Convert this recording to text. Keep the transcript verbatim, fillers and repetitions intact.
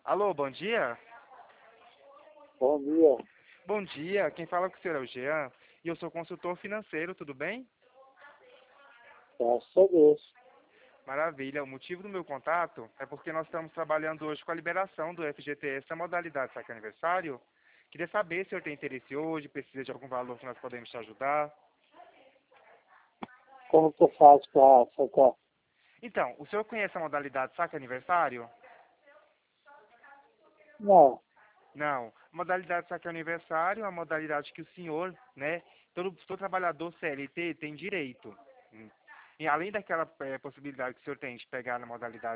Alô, bom dia? Bom dia, Bom dia, quem fala com o senhor é o Jean e eu sou consultor financeiro, tudo bem? graças a Deus. Maravilha, o motivo do meu contato é porque nós estamos trabalhando hoje com a liberação do F G T S, a modalidade saque aniversário. Queria saber se o senhor tem interesse hoje, precisa de algum valor que nós podemos te ajudar. Como que eu faço para sacar? Então, o senhor conhece a modalidade saque aniversário? Não, Não. A modalidade saque aniversário é uma modalidade que o senhor, né, todo, todo trabalhador C L T tem direito. Hum. E além daquela eh, possibilidade que o senhor tem de pegar na modalidade